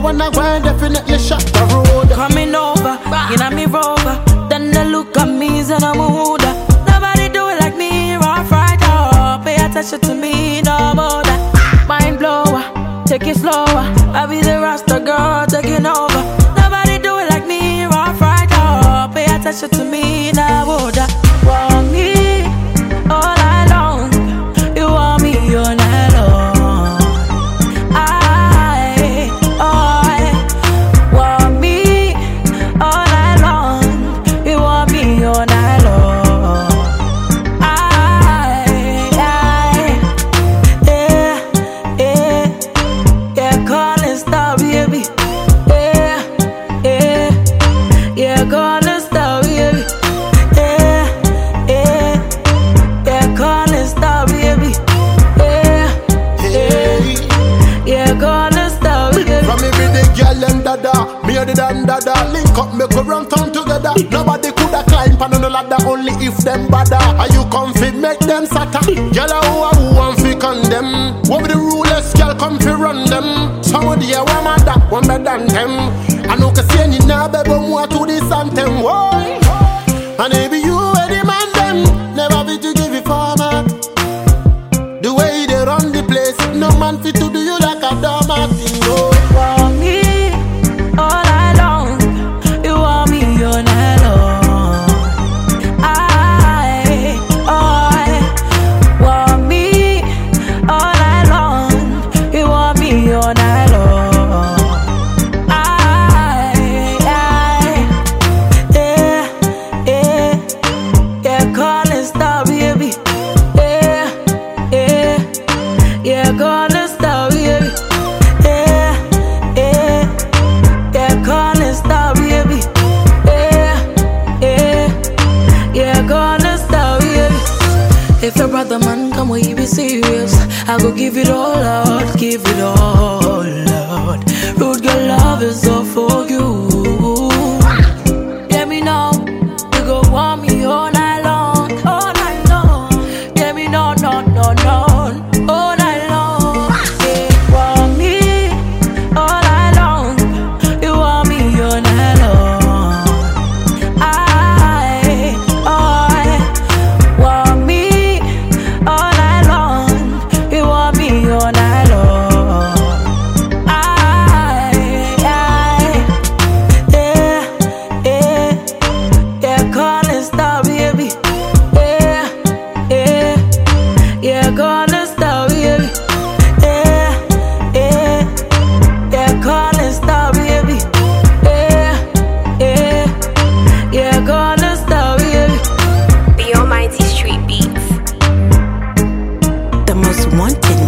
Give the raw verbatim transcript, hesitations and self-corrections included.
wanna go and definitely shut the road. Coming over, you know me rover. Then they look at me and I'm a hooder. Nobody do it like me, rough right up. Pay attention to me, no more that. Mind blower, take it slower. I be the Rasta girl taking over. Nobody do it like me, rough right up. Pay attention to me, no more that. Want me all night long. You want me all night long. I, I want me all night long. You want me all night long. I, I, yeah, yeah, yeah, calling star, baby. Yeah, yeah, yeah, calling star, baby. Yeah, yeah, yeah, calling star, baby. Yeah, yeah, yeah, calling star, baby. From me with the girl and dada, me and the dan dada. Link up, make we run town together. Nobody coulda climb on no ladder, only if them bada. Are you come fi make them sata? Girl a who a who want fi condemn. What be the rulers, girl come fi run them. Somebody a one man that one better than them. I know can say ni na baby more to this anthem. Why? And maybe you and the man them never be to give you format. The way they run the place, no man fit to do you like a doormat. No. Want me all night long. You want me all night long. I, I want me all night long. You want me all night long. I, I, yeah, yeah, yeah, calling star, baby. Yeah, yeah, yeah, calling star, baby. Yeah, yeah, yeah, calling star, baby. Yeah, yeah, yeah, calling star, baby. If your brother man come, will you be serious? I go give it all out, give it all out. Rude girl, love is all for you. Let me know, you go want me all night long, all night long. Let me know, no, no, no, all night long. Yeah, want me all night long. You want me all night long. I, I want me all night long. You want me all night long. I, I, yeah, yeah, yeah, calling star, baby. Yeah, yeah, yeah, calling star, baby. Yeah, yeah, yeah, calling star, baby. Yeah, yeah, yeah, calling star, baby. The Almighty Street Beats. The most wanted